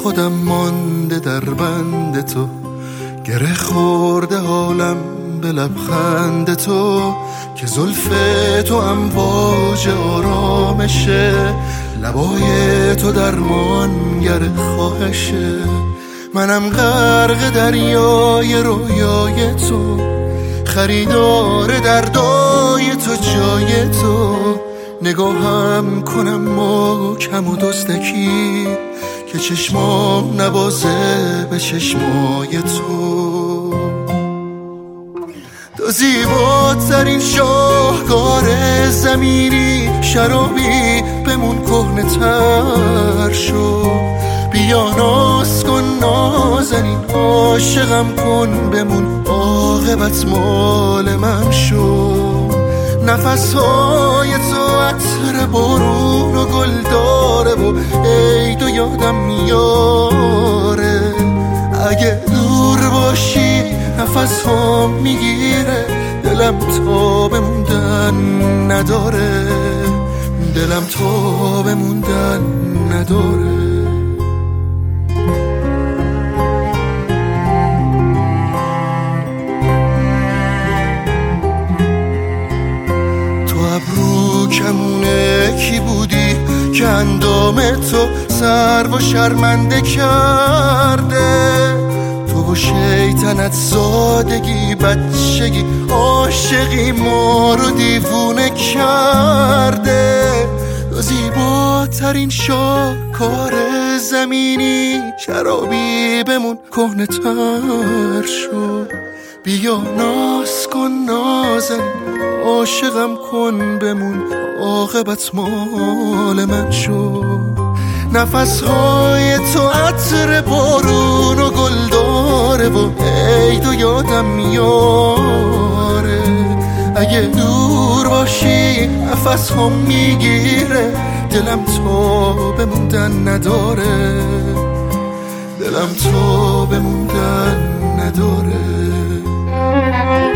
خودم مانده در بند تو، گره خورده حالم به لبخند تو، که زلف تو امواج آرامشه، لبای تو درمانگر خواهشه. منم غرق دریای رویای تو، خریدار دردای تو جای تو، نگاهم کنم محکم و دزدکی، که چشمام نوازه به چشمای تو. تو زیباترین شاهکار زمینی، شرابی بمون کهنه تر شو، بیا ناز کن نازنین، عاشقم کن بمون، عاقبت مال من شو. نفسهای تو عطر بارون و گل داره و عید و یادم میاره، اگه دور باشی نفس ها میگیره، دلم تا بموندن نداره، دلم تا بموندن نداره. ابرو کمونه کی بودی که اندام تو سر و شرمنده کرده، تو و شیطنت زادگی بچگی عاشقی ما رو دیوونه کرده. تو زیباترین شاهکار زمینی، شرابی بمون کهنه تر شو، بیا ناز کن نازنین، عاشقم کن بمون، عاقبت مال من شو. نفسهای تو عطر بارون و گل داره و عید و یادم میاره، اگه دور باشی نفس هم میگیره، دلم تا بموندن نداره، دلم تا بموندن نداره.